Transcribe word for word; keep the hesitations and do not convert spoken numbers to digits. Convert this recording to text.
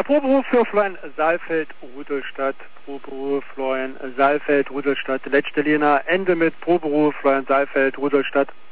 Proberuf für Florian Saalfeld, Rudolstadt. Proberuf Florian Saalfeld, Rudolstadt. Letzte Linie, Ende mit Proberuf Florian Saalfeld, Rudolstadt.